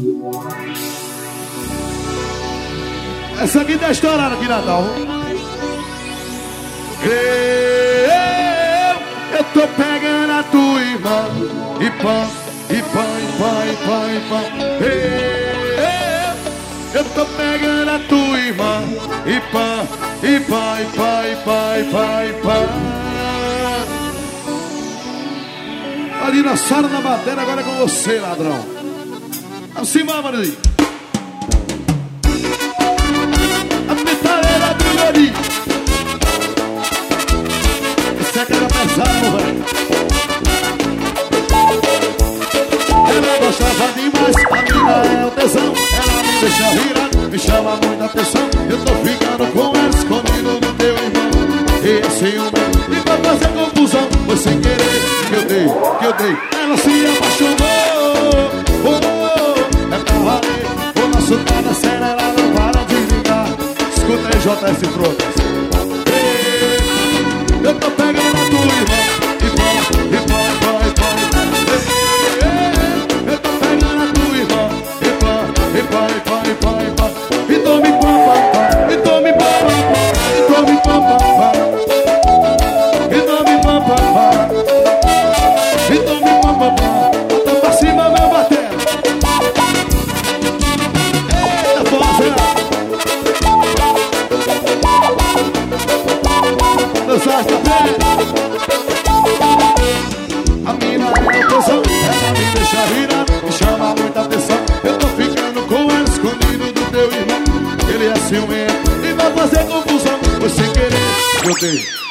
Essa aqui tá estourada aqui, Natal. Eu tô pegando a tua irmã. E pã, e pã, e pã, e pã, e pã. Eu tô pegando a tua irmã. E pã, e pã, e pã, e pã, e pã, e pã. Ali na sala da bateria, agora é com você, ladrão. Assim vai, Maria. A metaleira do Yori. Esse é cara pesado, velho. Ela gostava demais, a mina é o tesão. Ela me deixa virar, me chama muita atenção. Eu tô ficando com ela, escondido no teu irmão. E assim o meu, e pra fazer confusão, foi sem querer que eu dei. Ela se apaixonou, é pra valer. O nosso tá na cena, ela não para de ligar. Escuta aí, JS Frotas. Eu tô pegando a tua irmã. E vai, e vai, vai, vai. Eu tô pegando a tua irmã. E vai, e vai, vai, vai, vai. E tome papa, e tome papa, e tome papa, e tome papa, e tome papa. Bota pra cima, meu batera. Eita, força. Dançar esta pele. A mina é o tesão, ela me deixa virar, me chama muita atenção. Eu tô ficando com ela, escondido do teu irmão. Ele é ciumento e vai fazer confusão. Foi sem querer, eu dei.